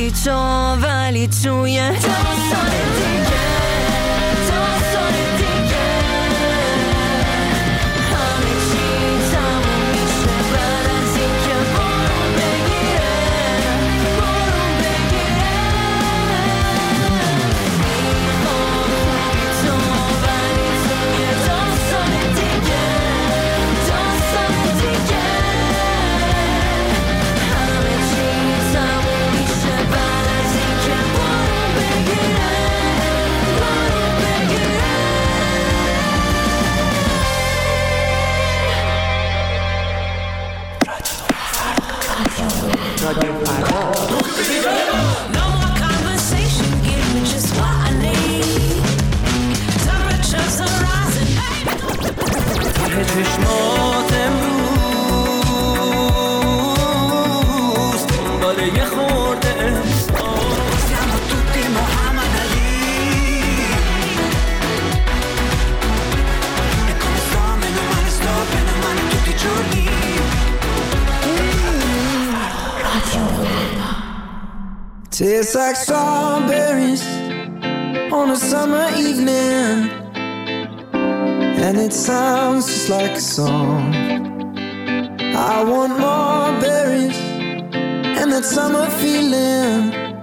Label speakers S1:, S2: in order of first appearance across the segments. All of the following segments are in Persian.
S1: بی تو ولی توی داستان دیگه همه چی تموم میشه بعد از اینکه بارون بگیره میخوام بی تو ولی توی داستان دیگه همه چی تموم میشه بعد از اینکه بارون بگیره رادیو فردا. No more conversation, give me just what I need. Temperatures are rising. ته چشمات امروز دنبال یه خورده احساس Siamo tutti Muhammad Ali E come sto, meno male tutti i giorni Tastes like strawberries on a summer evening And it sounds just like a song I want more berries and that summer feeling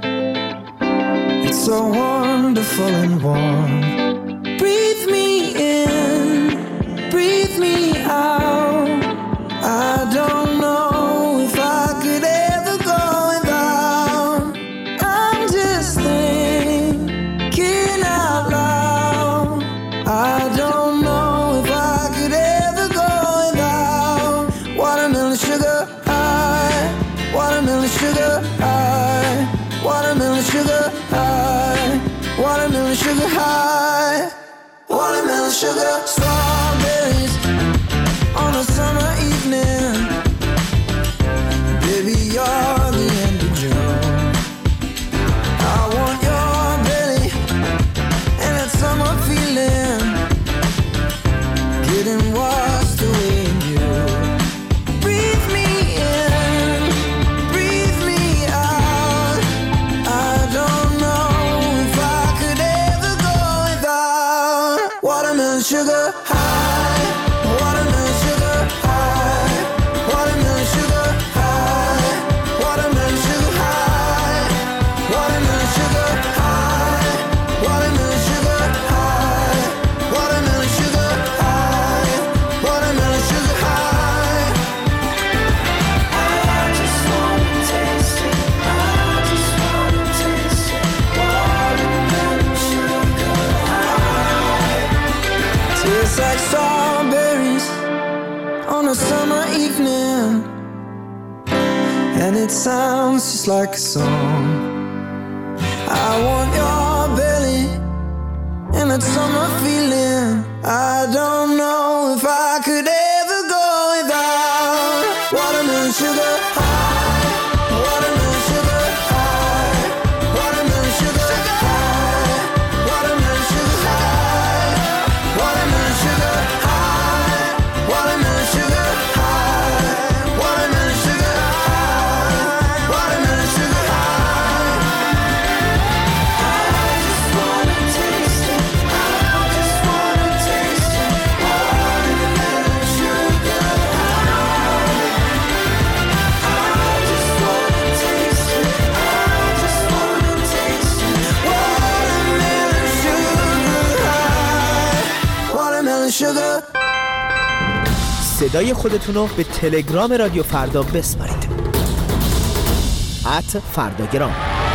S1: It's so wonderful and warm Breathe me in, breathe me out I don't know if I could ever go without I'm just thinking out loud I don't know if I could ever go without Watermelon sugar high Watermelon sugar high Watermelon sugar high Watermelon sugar high Watermelon sugar strawberries on a summer evening Baby, you're the end of June I want your belly and that summer feeling Getting washed away in you Breathe me in, breathe me out I don't know if I could ever go without Watermelon sugar high Watermelon sugar high Watermelon sugar high Watermelon sugar high Watermelon sugar high Watermelon sugar high Watermelon sugar high Watermelon sugar high I just wanna taste it I just wanna taste it Watermelon sugar high Tastes like strawberries on a summer evening And it sounds just like a song I want your belly and that summer feeling I don't know if I could ever go without Watermelon sugar high Watermelon sugar high Watermelon sugar high Watermelon sugar high Watermelon sugar high Watermelon sugar high Watermelon sugar high Watermelon sugar high I just wanna taste it I just wanna taste it Watermelon sugar high I just wanna taste it I just wanna taste it Watermelon sugar high Watermelon sugar
S2: صدای خودتون رو به تلگرام رادیو فردا بسپارید @فرداگرام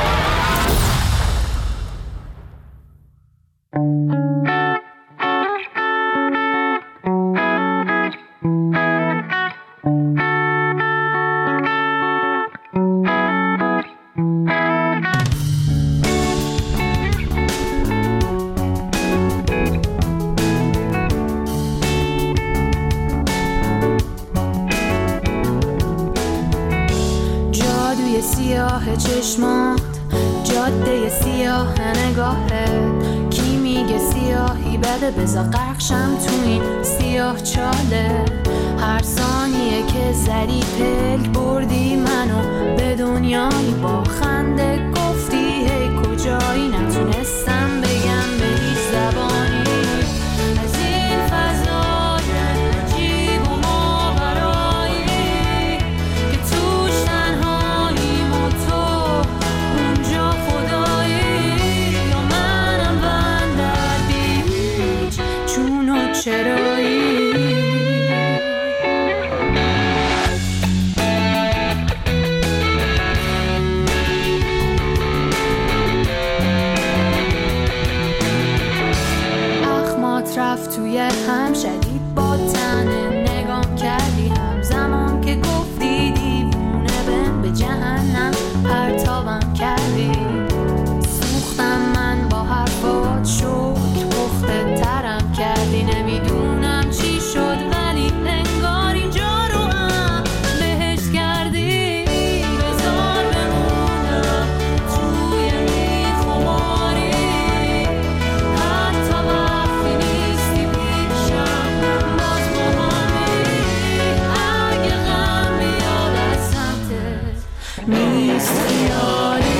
S1: سیاه چشمات جاده سیاه نگاهت کی میگه سیاهی بده بذار غرقشم تو این سیاه چاله
S3: هر ثانیه که زدی پلک بردی منو به دنیایی با خنده گفتی هی کجایی نتونستم بگم به هیچ زبانی از این فضای عجیب و ماورایی که توش تنهاییم و تو اونجا خدایی یا منم بندر بیچ چون و چرایی. رفت توی هم شدید با تنه نگام کردی همزمان که گفتی دیوونه بن به جهنم پرتابم کردی. سوختم من با حرفات شکر پخته ترم کردی. نمیدونم چی شد ولی انگار اینجا رو هم بهشت کردی. بذار بمونم توی این خماری حتی وقتی نیستی پیشم باز مهمی. اگه غم بیاد از سمتت نیست خیالی.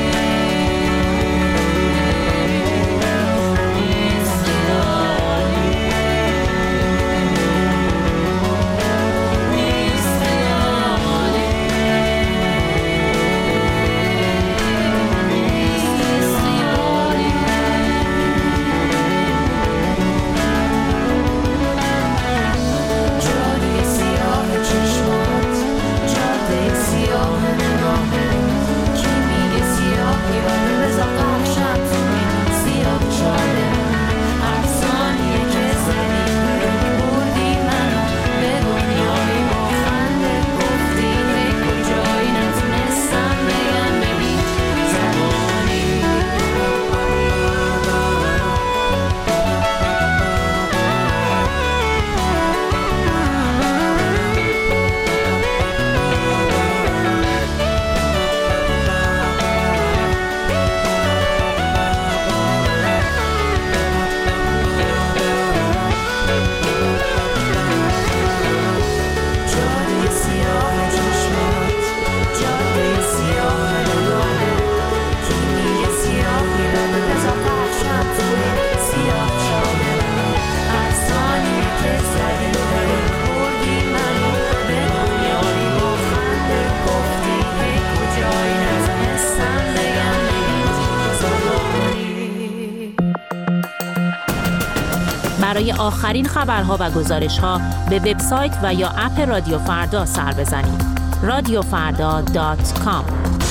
S4: برای آخرین خبرها و گزارش‌ها به وبسایت و یا اپ رادیو فردا سر بزنید. radiofarda.com.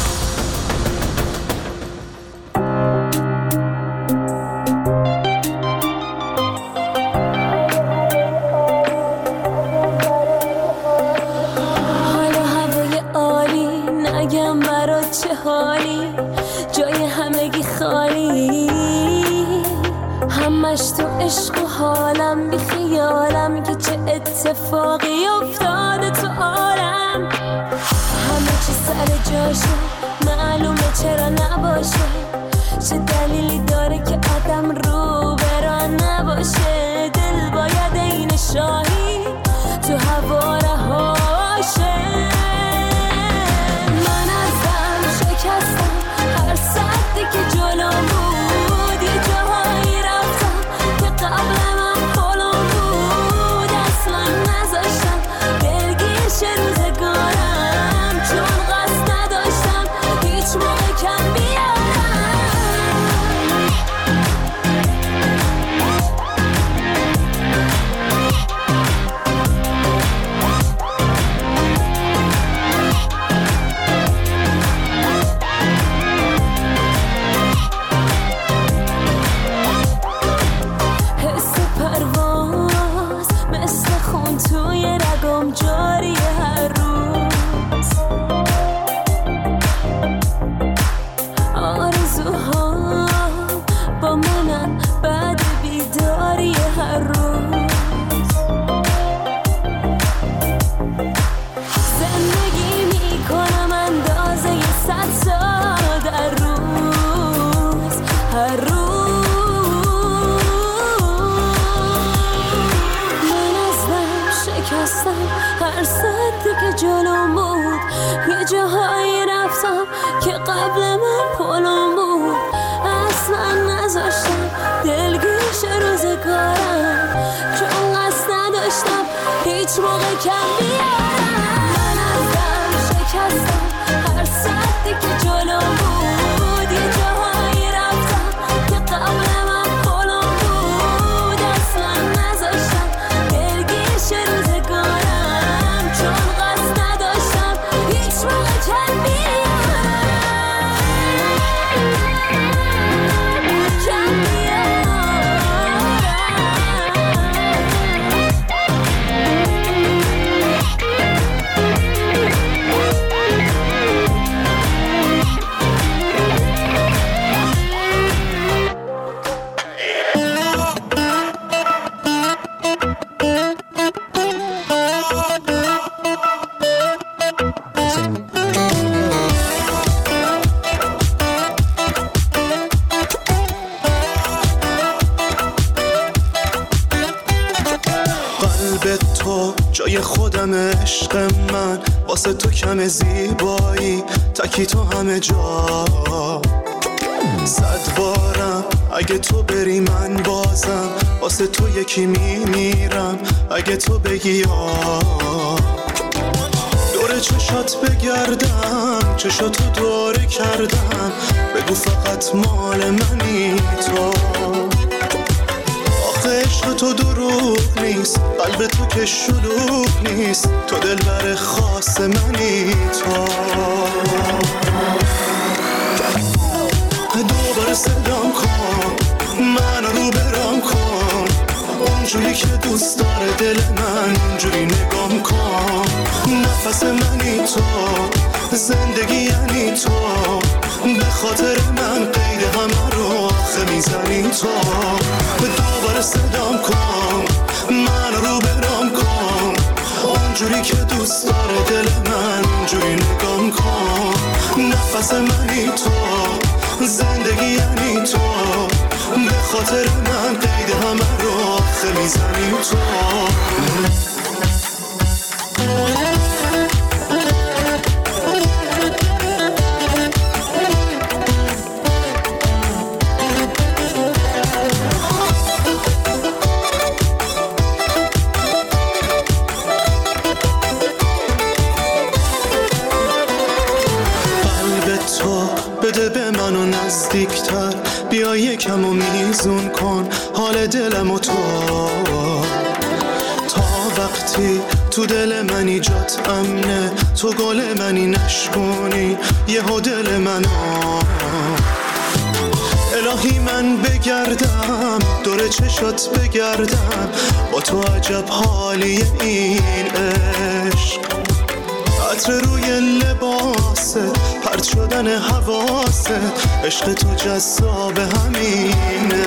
S5: حالا هوای عالی نگم برات چه حالی جای همگی خالی همش تو عشق و حالم بی خیالم که چه اتفاقی افتاده تو عالم همه چی سر جاشه معلومه چرا نباشه چه دلیلی داره که آدم رو بران نباشه دل باید این شاهی تو هوا رهاشه من ازم شکستم هر سردی که جلوم بود یه جاهایی رفتم که قبل من پلم بود اصلا نذاشتم درگیش روزگارم چون قصد نداشتم هیچ موقع کم بیارم هر ساعتی که جلوم بود یه جاهایی رفتم که قبل من پلم بود. اصلا نذاشتم دلگیش روزگارم، چون قصد نداشتم هیچ موقع کم بیارم. من ازم شکستم هر ساعتی که جلوم بود یه جاهایی رفتم که قبل من پلم بود. اصلا نذاشتم دلگیش روزگارم، چون قصد نداشتم هیچ موقع کم بیارم.
S6: جای خودم عشق من، واسه تو کم زیبایی تکی تو همه جا. 100 بارم اگه تو بری من بازم واسه تو یکی میمیرم اگه تو بگی یا. دور چشات بگردم چشاتو دوره کردم، بگو فقط مال منی تو. عشق تو دروغ نیست، قلب تو که شلوغ نیست، تو دلبر خاص منی تو. دوباره صدام کن من رو برام کن، اونجوری که دوست داره دل من اونجوری نگام کن. نفس منی تو، زندگی یعنی تو، به خاطر من قید همه رو آخه میزنی تو. دوباره صدام کن من رو برام کن، اونجوری که دوست داره دل من اونجوری نگام کن. نفس منی تو، زندگی یعنی تو، به خاطر من قید همه رو آخه میزنی تو. بده به منو نزدیکتر، بیا یکم و میزون کن حال دلم و تو. تا وقتی تو دل منی جات امنه، تو گل منی نشکنی یهو دل منو. الهی من بگردم دور چشات بگردم، با تو عجب حالی این عشق. عطر روی لباسه، پرت شدن حواسه، عشق تو جذاب همینه.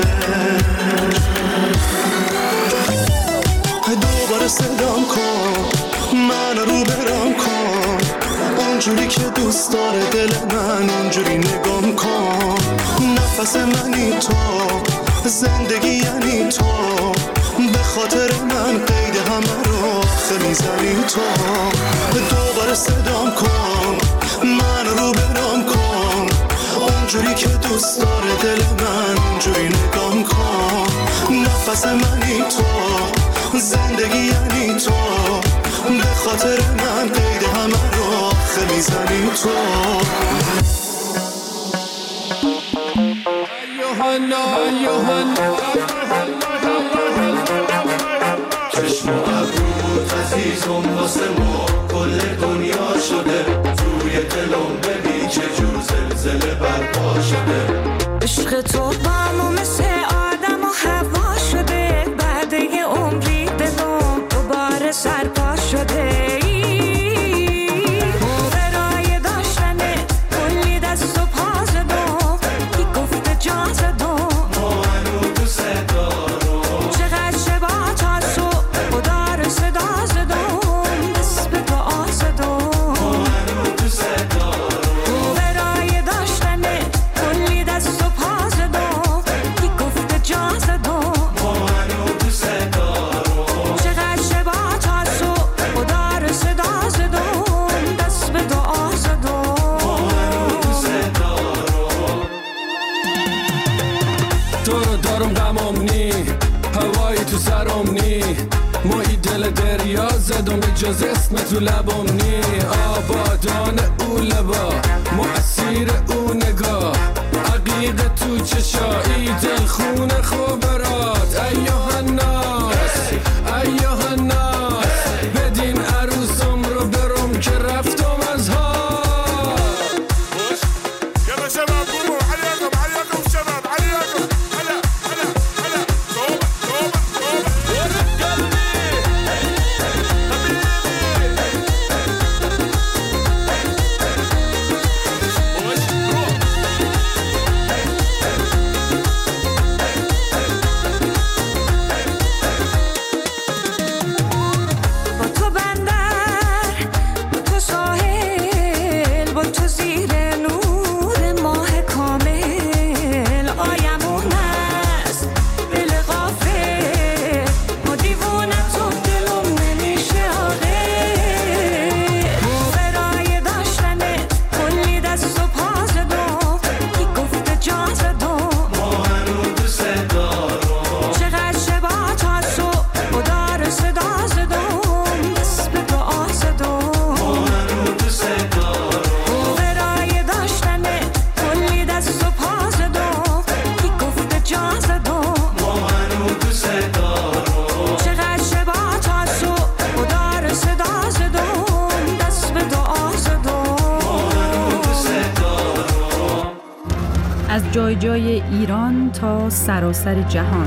S6: دوباره صدام کن من رو برام کن، اونجوری که دوست داره دل من اونجوری نگام کن. نفس منی تو، زندگی یعنی تو، به خاطر من قید همه رو آخه میزنی تو. دوباره صدام کن من رو برام کن، اونجوری که دوست داره دل من اونجوری نگام کن. نفس منی تو، زندگی یعنی تو، به خاطر من قید همه رو آخه میزنی تو.
S7: چشم و ابروت عزیزم واسه ما کل دنیا شده، توی دلم ببین چه جور زلزله برپا شده.
S8: عشق تو با مثل آدم و هوا شده، بعد یه عمری دلم دوباره سرپا شده. برای داشتن کلی دست و پا زدم، کی گفته جا زدم ما هنو دوست دارم. چقدر شبا تا صبح خدا رو صدا زدم، دست به دعا زدم ما هنو دوست دارم. برای داشتن کلی دست و پا زدم،
S9: تو سرم نی مایی دل دریا زدم به جز اسم تو لبم نی آبادان او لبا مؤثیر او نگاه عقیق تو چشایی دل خون خوبرات ایوه الناس ایوه الناس بدین عروسم رو برم که رفتم از ها
S10: يلا شباب قوموا عليكم عليكم شباب عليكم هلا هلا هلا توبة توبة توبة ورد قلبي
S8: با تو بندر با تو ساحل با تو زیر نور ماه کامل آیمون است دل غافل با دیوونه تو دلم نمیشه آقل برای داشتنه کلی دست و پا زدم کی گفته جا زدم
S7: ما هنو دوست دارم
S8: چقدر شبا تا صبح و دار صدا زدم دست به دعا زدم
S7: ما هنو دوست دارم
S8: برای داشتنه کلی دست و پا زدم کی گفته جا زدم
S7: ما هنو دوست دارم
S8: چقدر شبا تا صبح و دار صدا زدم دست به دعا زدم
S7: ما هنو دوست دارم
S11: از جای جای ایران تا سراسر جهان.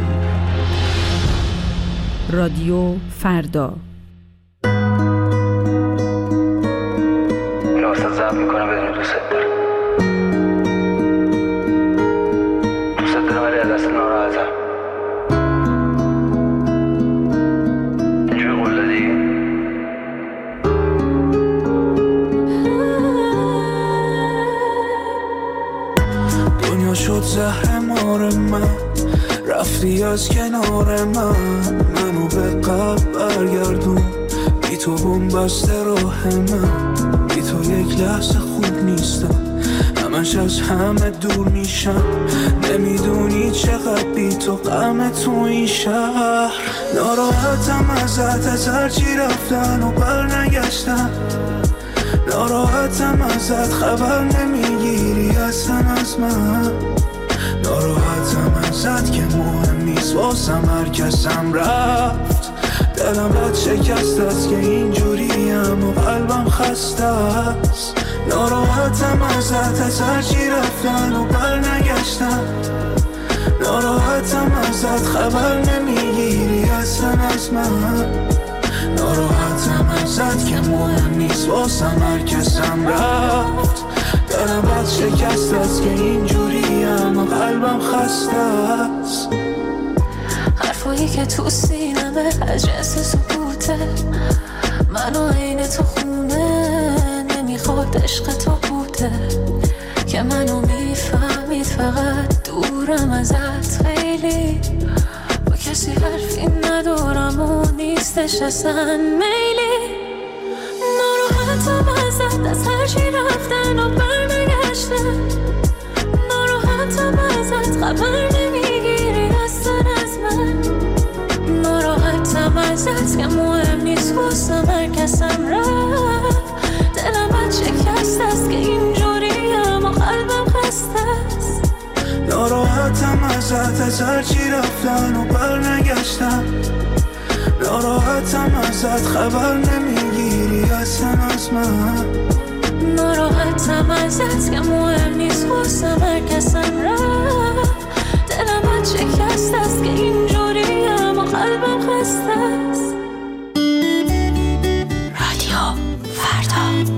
S11: رادیو فردا.
S12: اینو واسه ضبط میکنم بدون دوست دارم دوست دارم ولی از دست ناراحتم اینجوری قول دادی
S1: دنیا شد زهر مار من رفتی از کنار منو به قبل برگردون بی تو بنبسته راه من بی تو یک لحظه خوب نیستم همش از همه دور میشم نمیدونی چقدر بی تو غم تو این شهر ناراحتم ازت از هرچی رفتن و بر نگشتن ناراحتم ازت خبر نمیگیری اصلا از من ناراحتم ازت که مهم نیست واسم هر کسم رفت دلم بد شکست است که اینجوریم و قلبم خسته است ناراحتم ازت از هرچی رفتن و بر نگشتن ناراحتم ازت خبر نمیگیری اصلا از من ناراحتم ازت که مهم نیست واسم هر کسم رفت دلم بد شکست است که اینجوریم و قلبم خسته است
S5: حرفایی که تو سینمه از جنس سکوته منو عین تو خونه نمیخواد عشق تو بوده که منو میفهمید فقط دورم ازت خیلی با کسی حرفی ندارم و نیستش اصلا میلی ناراحتم ازت از هرچی رفتن و برنگشتن ناراحتم ازت خبر نمیگیری اصلا از من ناراحتم ازت که مهم نیست واسم هر کسم رفت دلم بد شکست است که اینجوریم و قلبم خسته است
S1: ناراحتم ازت از هرچی رفتن و بر نگشتن ناراحتم ازت خبر نمیگیری اصلا از من
S5: ناراحتم ازت که مهم نیست واسم هر کسم رفت دلم بد شکست است که اینجوریم و قلبم خسته است رادیو فردا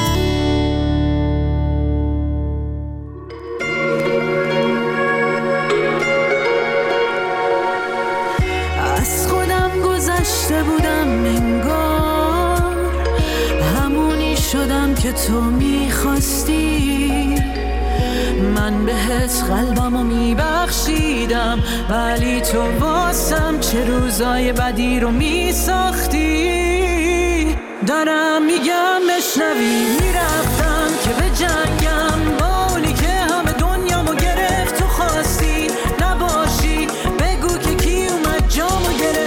S1: از خودم گذشته بودم انگار همونی شدم که تو میخواستی من بهت قلبمو میبخشیدم ولی تو واسم چه روزای بدی رو میساختی دارم میگم بشنوی میرفتم که به جنگم با اونی که همه دنیامو گرفت تو خواستی نباشی بگو که کی اومد جامو گرفت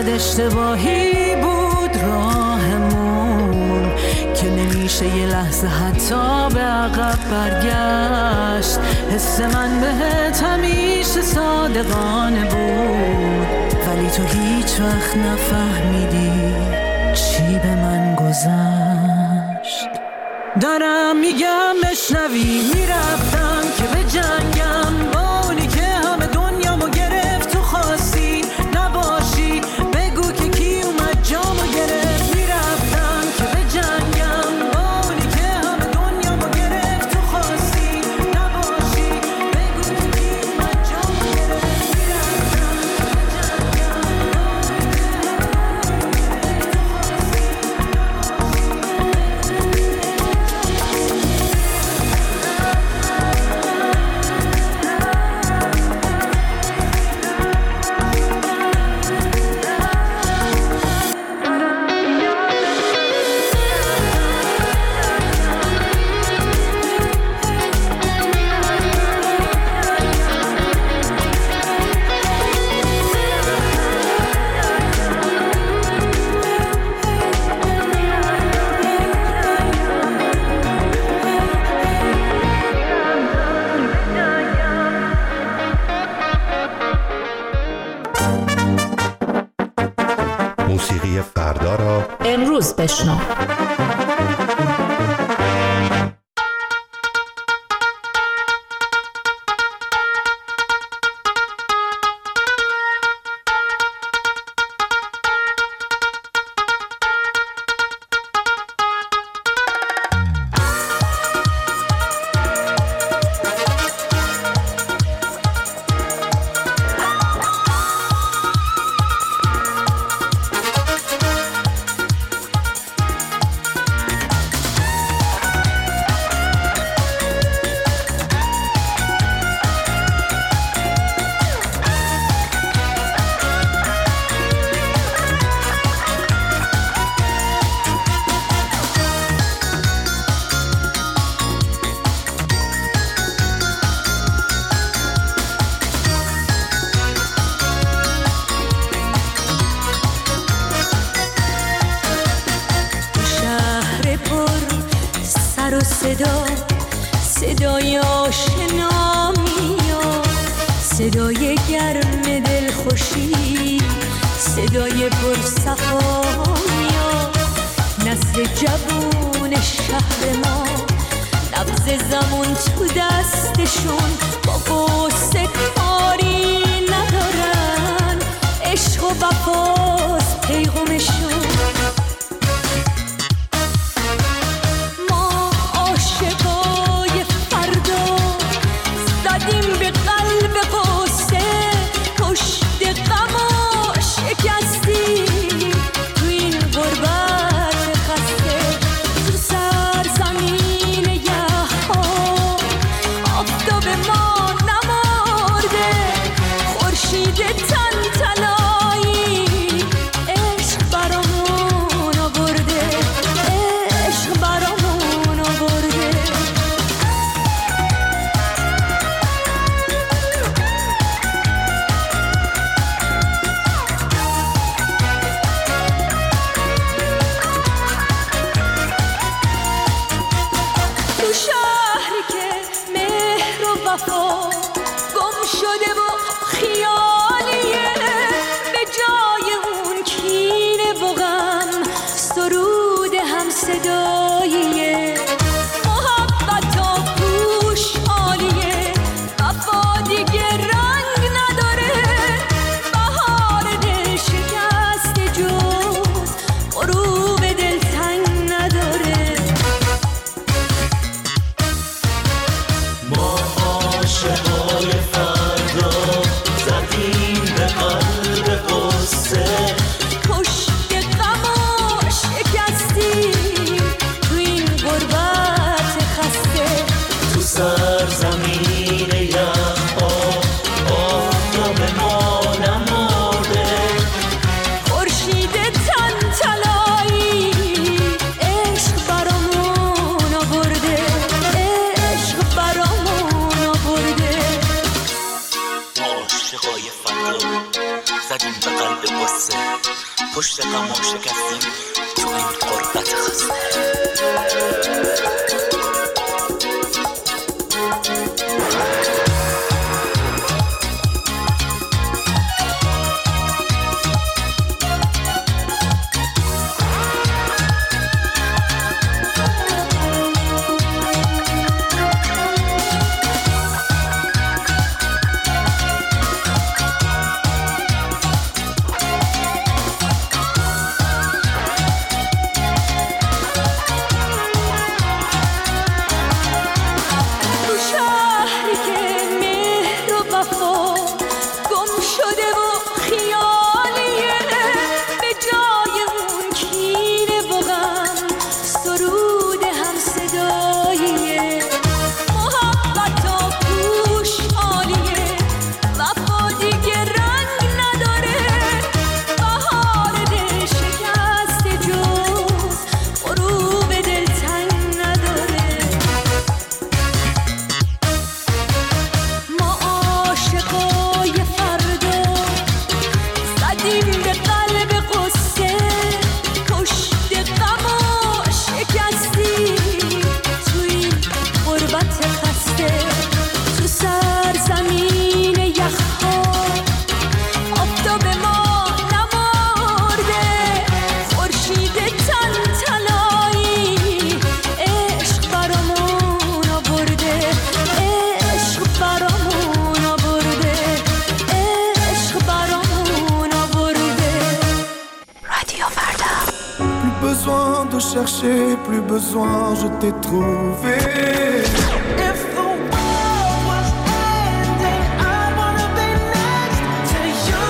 S1: شاید اشتباهی بود راهمون که نمیشه یه لحظه حتی به عقب برگشت. حس من بهت همیشه صادقانه بود، ولی تو هیچ وقت نفهمیدی چی به من گذشت. دارم میگم بشنوی، میرفتم که به جنگم با اونی که همه دنیامو گرفت. تو خواستی نباشی، بگو که کی اومد جامو گرفت. میرفتم که به جنگم با اونی که همه دنیامو گرفت. تو خواستی نباشی، بگو که کی اومد جامو گرفت. میرفتم که به
S13: موسیقی فردا را
S4: امروز بشنو.
S5: صدای آشنا میاد، صدای گرم دلخوشی، صدای پرصفا میاد. نسل جوون شهر ما نبض زمان تو دستشون، با قصه کاری ندارن، عشق و وفاست پیغامشون.
S14: زدیم به قلب قصه
S2: پشت غم شکستیم تو این غربت خسته.
S1: Chercher, plus besoin, je t'ai trouvé. If the world was ending, I wanna be next to you.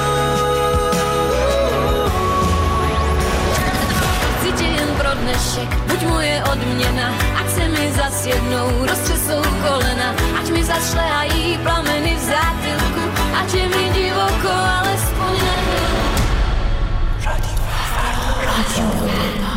S5: Cítim pro dnešek, buď moje odměna, ať se mi zas jednou roztřesou kolena, ať mi zašlehají plameny v zátylku, ať je mi divoko, alespoň na Radio Verda.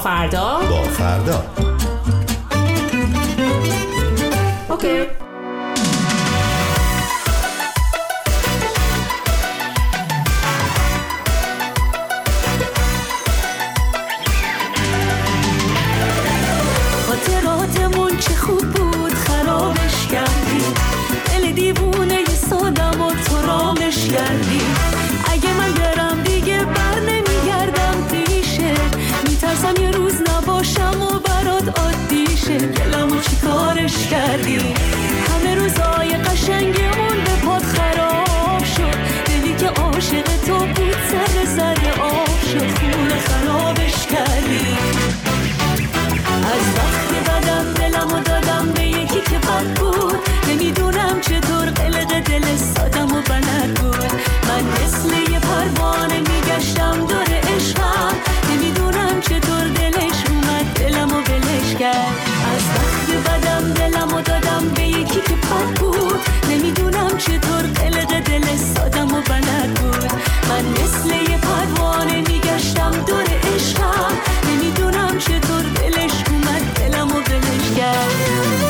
S4: فردا
S13: با فردا.
S4: اوکی.
S5: خاطراتمون چه خوب بود خرابش کردی، دل دیوونه ی سادم و تو رامش کردی. اگه من برم دیگه بر نمیگردم پیشه، میترسم یه روز نباشم و برات عادی شه. دلمو چی کارش کردی، همه روزای قشنگمون به پات خراب شد. دلی که عاشق تو بود سر آب شد، خونه خرابش کردی. از وقتی بدم دلمو دادم به یکی که بد بود، نمیدونم چطور قلق دل سادم و بلد بود. من مثل یه پروانه میگشتم دور عشقم، نمیدونم چطور دلش اومد دلمو ولش کرد. از وقتی بدم دلمو دادم به یکی که بد بود، نمیدونم چطور قلق دل سادم و بلد بود. من مثل یه پروانه میگشتم دور عشقم، نمیدونم چطور دلش اومد دلمو ولش کرد.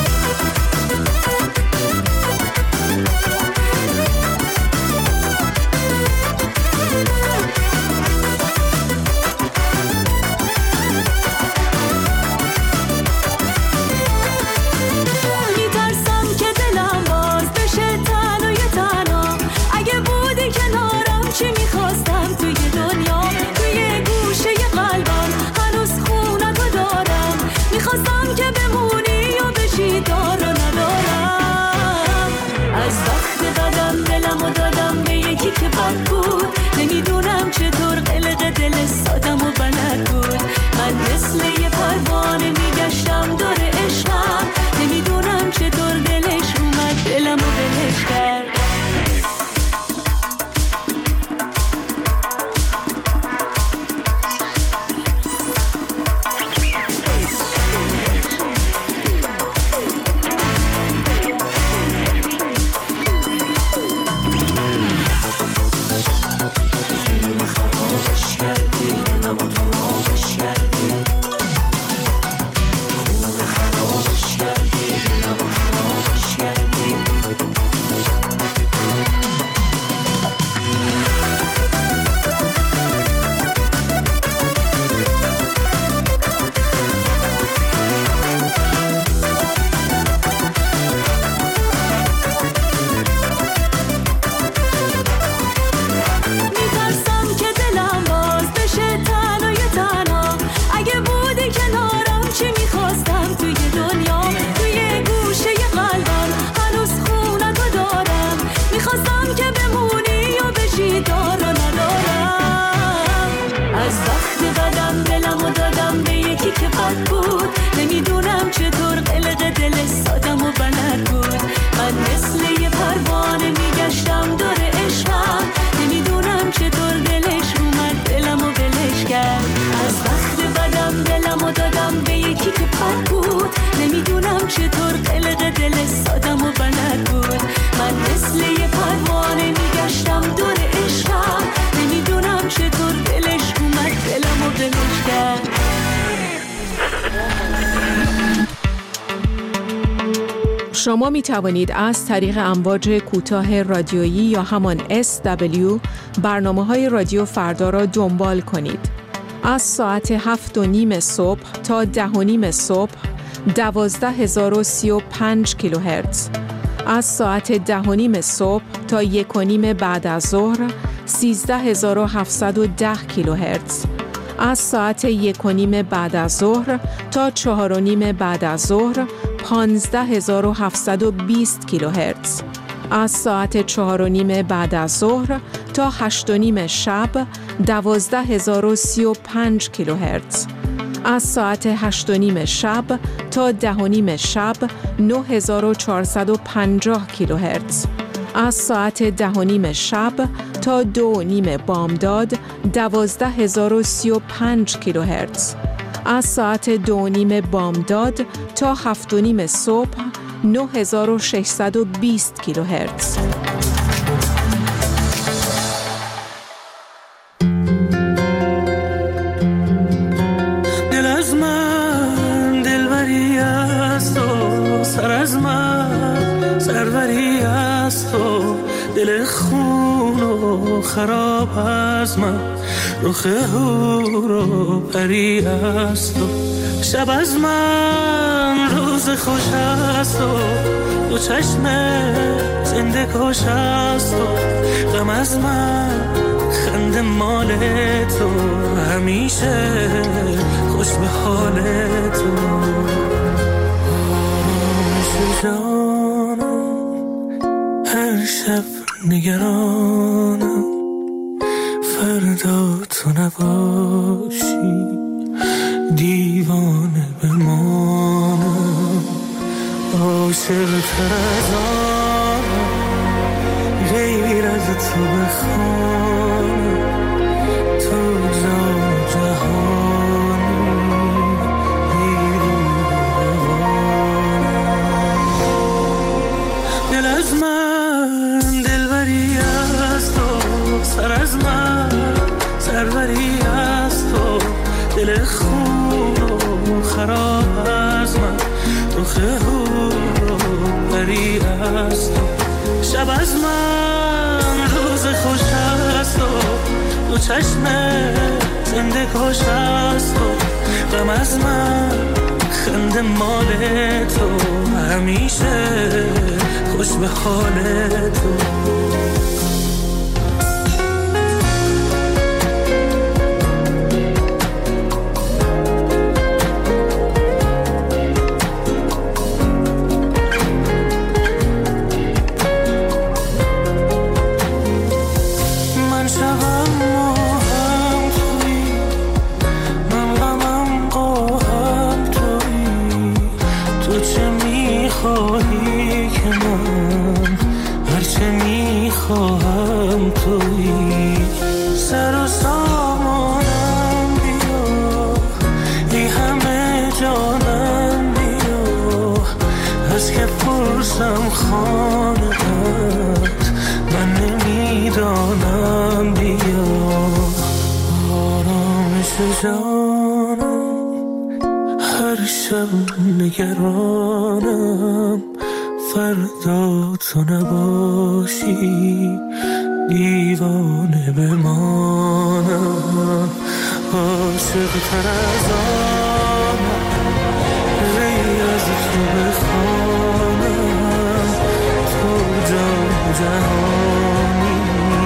S5: نمیدونم چطور قلق دل سادم و بلد بود. من مثل یه پروانه میگشتم دور عشقم، نمیدونم چطور دلش اومد دلمو ولش کرد.
S11: شما می توانید از طریق امواج کوتاه رادیویی یا همان SW برنامه‌های رادیو فردا را دنبال کنید. از ساعت 7:30 صبح تا 10:30 صبح 12035 کیلوهرتز. از ساعت 10:30 صبح تا 1:30 بعد از ظهر 13710 کیلوهرتز. از ساعت 1:30 بعد از ظهر تا 4:30 بعد از ظهر 15720 کیلوهرتز. از ساعت 4:30 بعد از ظهر تا 8:30 شب 12035 کیلوهرتز. از ساعت 8:30 شب تا 10:30 شب 9450 کیلوهرتز. از ساعت 10:30 شب تا 2:30 بامداد 12035 کیلوهرتز. از ساعت 2:30 بامداد تا 7:30 صبح 9620 کیلوهرتز.
S6: دل از سروری از تو، دل خون و خراب از من، رخ هور و پری از تو. شب از من روز خوش است و دو چشم زنده کش است و غم از من خنده مال تو، همیشه خوش به حال تو. جانم هر شب نگرانم فردا تو نباشی، دیوانه بمانم عاشق تر از آنم، غیر از تو بخوانم تو جان جهانی بیرون. دل از من دلبری از تو، سر از من سروری از تو، دل خون و خراب از من، رخ هور و پری از تو. شب از من روز خوش است و دو چشم زنده کش است و غم از من خنده مال تو، همیشه خوش به حال تو. نگرانم فردا تو نباشی، دیوانه بمانم عاشق تر از آنم، غیر از تو بخوانم تو جان جهانی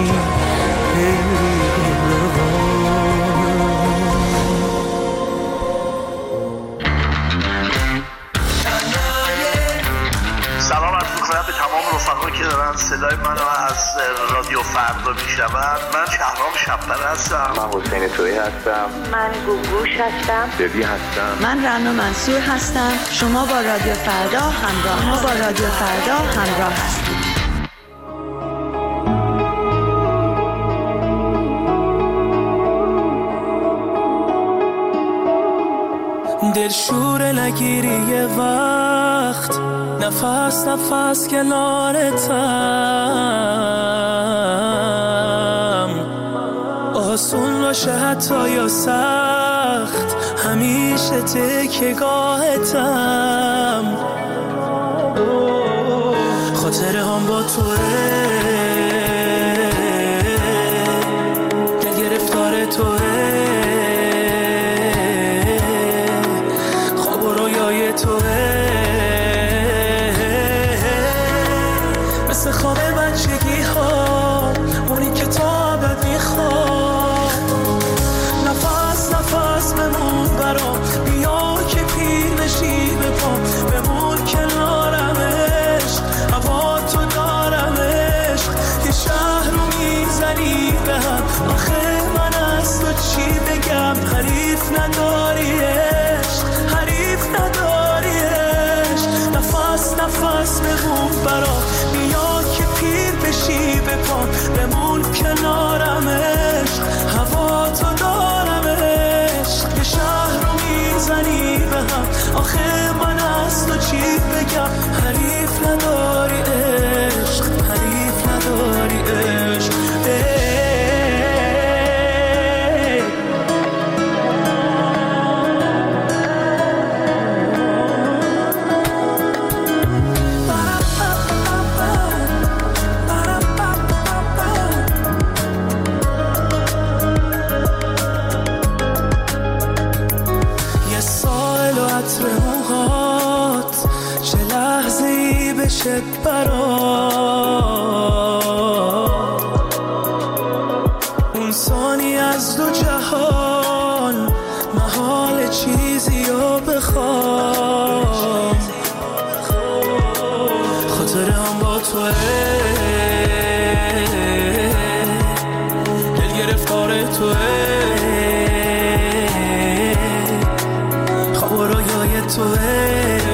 S13: به تمام رفقا که دارن صدای منو از رادیو فردا میشنون. من شهرام شب‌پر هستم.
S12: من حسین تویی هستم.
S14: من گوگوش هستم.
S12: ببی هستم.
S14: من رنا منصور هستم. شما با رادیو فردا همراه هستید.
S6: دلشور نگیری یه وقت، نفس نفس کنارتم، آسون باشه حتی یا سخت، همیشه تکیه‌گاهتم، خاطره هم با توه، دل گرفتار توه، خواب و رویای توه، مثل خواب بچگی ها، اونی که تا ابد میخواد، نفس نفس بمون برام، بیا که پیر نشی به پام، بمون کنارمش، هوا تو دارمش، یه شهر رو میزنی به هم، آخه من از تو چی بگم، حریف نداریش، حریف نداریش، نفس نفس بمون برام، بیا که پیر بشی به پام، بمون کنارمش، هوا تو دارمش، یه شهر رو میزنی به هم، آخه من از تو چی بگم، حریف نداری عشق، حریف نداری عشق.
S1: برات، اون ثانی از دو جهان محال چیزی رو بخوام. خاطرم با توه، دل گرفتار توه، خواب و رویای توه،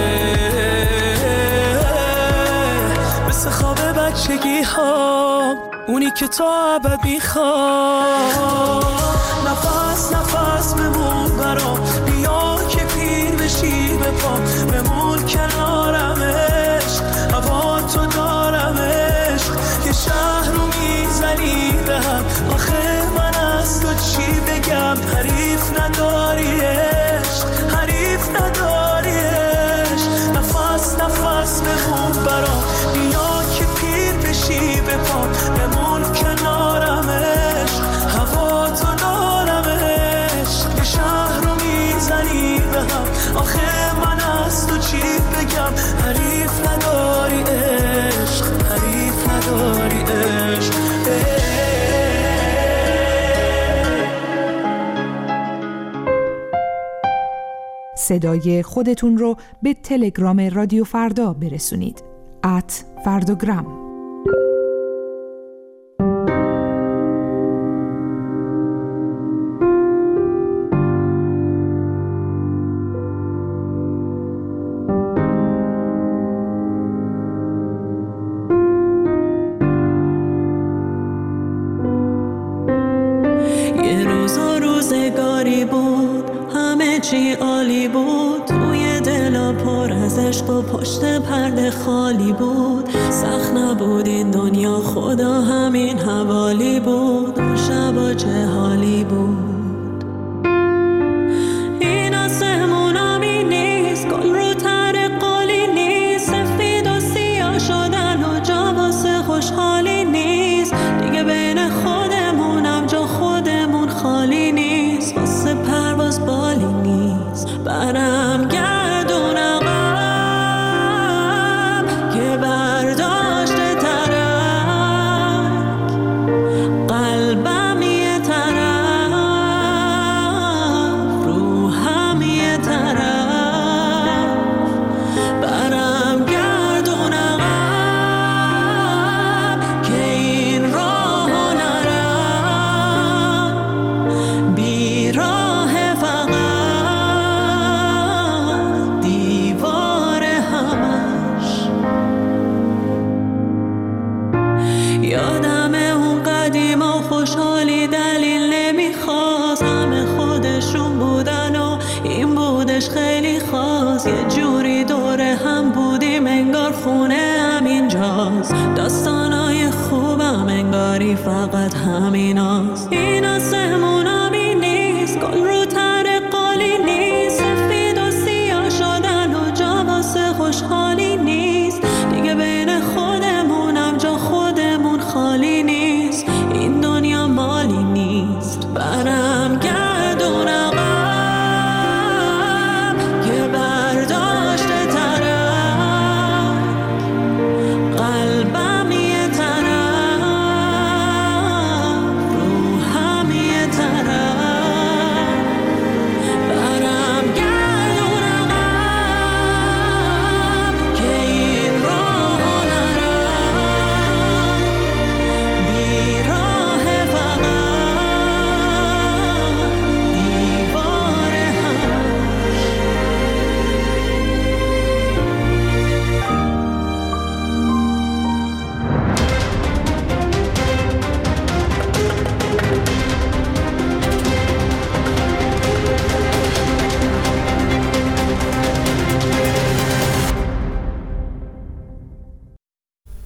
S1: مثل خواب بچگی ها، اونی که تا ابد میخوام. نفس نفس بمون برام، بیا که پیر بشی به پام، بمون کنارمش، هوا تو دارمش، یه شهر رو میزنی به هم، آخه من از تو چی بگم، حریف نداریش، حریف نداریش. نفس نفس بمون برام، بیا که پیر بشی به پام، بمون کنارمش، هوا تو دارمش، یه شهر رو میزنی به هم، آخه من از تو چی بگم، حریف نداری عشق، حریف نداری عشق.
S15: صدای خودتون رو به تلگرام رادیو فردا برسونید. @فرداگرام.
S16: یه روز و روزگاری بود، همه چی عالی بود، توی دلا پر از عشق و پشت پرده خالی بود. سخت نبود این دنیا، خدا همین حوالی بود، اون شبا چه حالی بود. این آسمونامی نیست، گل رو تر قالی نیست، سفید و سیاه شدن و جا واسه خوشحالی نیست دیگه، بین خودمونم جا خودمون خالی نیست، واسه پرواز بالی نیست، برم گردون عقب که برداشته ترک، قلبم یه طرف، روحم یه طرف، برم گردون عقب که این راهو نرم، بیراه فقط دیوار همش. یادم اون قدیما خوشحالی دلیل نمیخواست، همه خودشون بودن و این بودش خیلی خاص، یه جوری دور هم بودیم انگار خونه همینجاست، داستانای خوبم انگاری فقط همیناست. این آسمونامی نیست، گل رو تر قالی نیست،